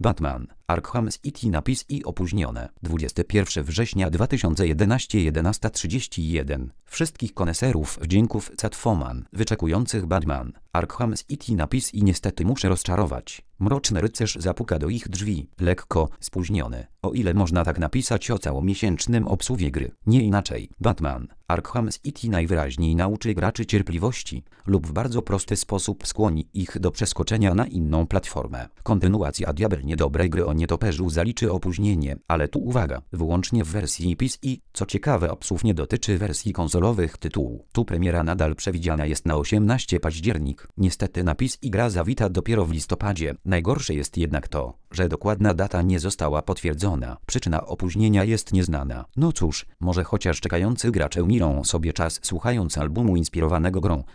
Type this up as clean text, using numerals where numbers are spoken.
Batman Arkham City napis i opóźnione. 21 września 2011 11:31. Wszystkich koneserów wdzięków Catwoman wyczekujących Batman Arkham City napis i niestety muszę rozczarować. Mroczny rycerz zapuka do ich drzwi. Lekko spóźniony. O ile można tak napisać o całomiesięcznym obsuwie gry. Nie inaczej. Batman Arkham City najwyraźniej nauczy graczy cierpliwości lub w bardzo prosty sposób skłoni ich do przeskoczenia na inną platformę. Kontynuacja diabelnie dobrej gry o nietoperzu zaliczy opóźnienie, ale tu uwaga, wyłącznie w wersji PC. Co ciekawe, obsług nie dotyczy wersji konsolowych tytułu. Tu premiera nadal przewidziana jest na 18 październik. Niestety napis i gra zawita dopiero w listopadzie. Najgorsze jest jednak to, że dokładna data nie została potwierdzona. Przyczyna opóźnienia jest nieznana. No cóż, może chociaż czekający gracze umilą sobie czas słuchając albumu inspirowanego grą.